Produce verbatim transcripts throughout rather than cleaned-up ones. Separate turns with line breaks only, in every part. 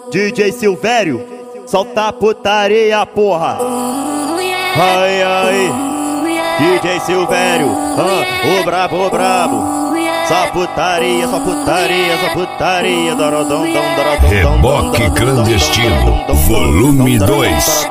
D J Silvério, solta a putaria, porra. Ai, ai, D J Silvério, ah, o brabo, o brabo. Só putaria, só putaria, só putaria.
Reboque clandestino, volume dois.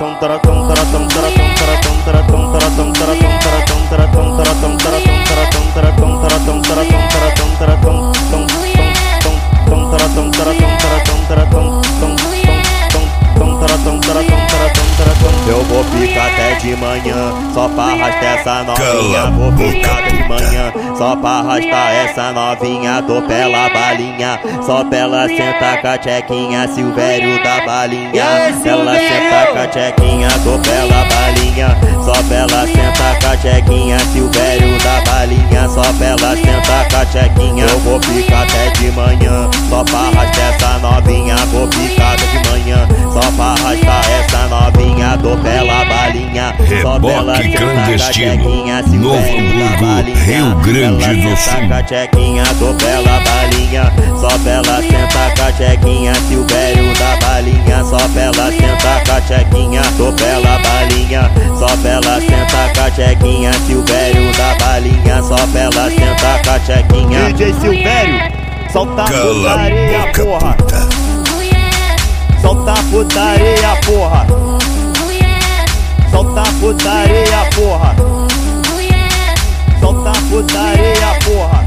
Eu vou ficar até de manhã, só pra arrastar essa novinha. Vou ficar até de manhã, só pra arrastar essa novinha. Tô pela balinha, só pela senta com a tchequinha. Silvério da balinha, ela senta com a tchequinha. Tô pela balinha, só pela senta com a tchequinha. Silvério da balinha, só pela senta com a tchequinha. Eu vou ficar até de manhã, só pra arrastar essa novinha. Vou ficar até de manhã, só pra arrastar essa novinha. Tô pela balinha, só pela
Reboque
senta
clandestino,
com a tchequinha.
Novo Hamburgo, Rio Grande do Sul.
Tô pela balinha, só pela senta com a tchequinha. Silvério da balinha, só pela senta com a tchequinha. Tô pela balinha, só pela senta com a tchequinha. Silvério da balinha, só pela senta com a tchequinha. D J Silvério, solta a putaria, porra. Solta a putaria, porra. Solta a putaria, porra. Solta a putaria, porra.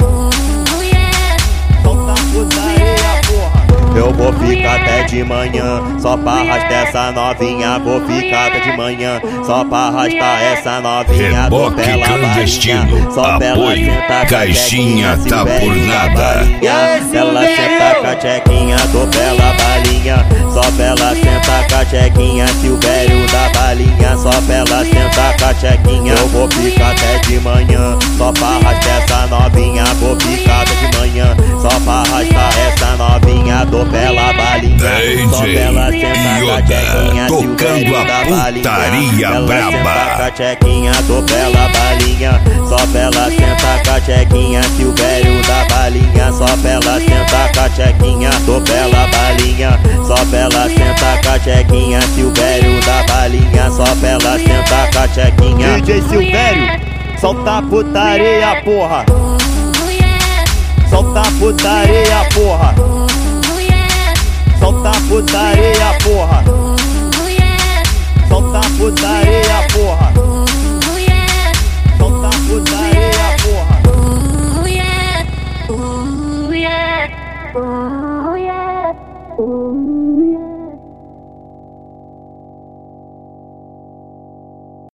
Solta a putaria, porra. Eu vou ficar até de manhã, só pra arrastar essa novinha. Vou ficar até de manhã, só pra arrastar essa novinha.
Reboque clandestino, apoio, caixinha tá por nada.
Ela senta com a tchequinha, tô pela balinha, só pela senta com a tchequinha. Silvério da balinha, só pela senta com a tchequinha. Eu vou ficar até de manhã, só pra arrastar essa novinha. Vou ficar até de manhã, só pra arrastar essa novinha. Tô pela balinha, só pela senta com a tchequinha.
Tocando a putaria braba.
Com a tchequinha, tô pela balinha, só pela senta com a tchequinha. Silvério da balinha, só pela senta com a tchequinha. Tô pela balinha, só pela senta com a tchequinha. Silvério da balinha, só pela senta com a tchequinha. D J Silvério, solta a putaria, porra. Solta a putaria, porra. Solta a putaria, porra. Solta a putaria, porra. Solta a putaria, porra.
Ooh yeah, ooh yeah, ooh yeah, ooh.